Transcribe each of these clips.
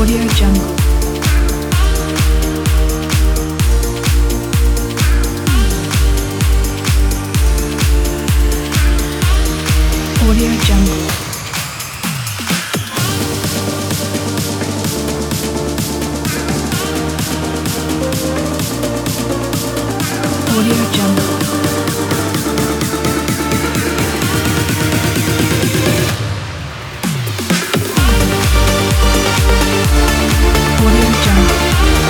Audio Jungle. Audio Jungle. Audio Jungle. Audio Jungle.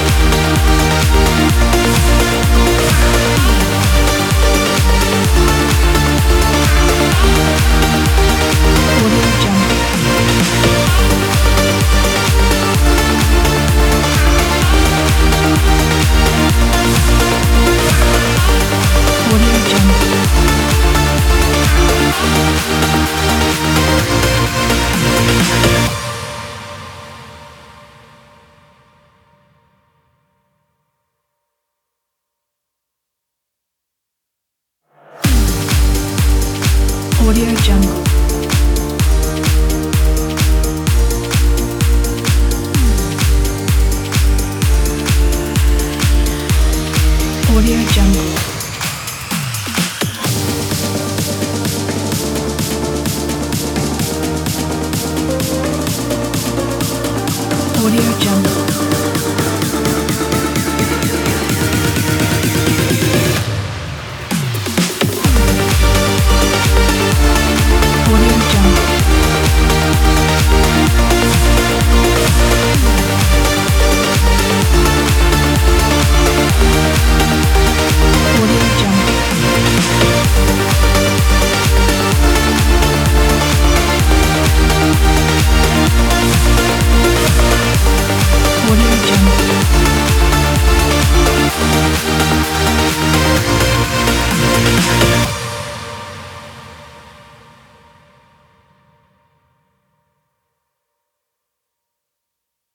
Audio Jungle. Audio Jungle. Audio Jungle. Audio Jungle. Audio Jungle. Audio Jungle. Audio Jungle. Audio Jungle.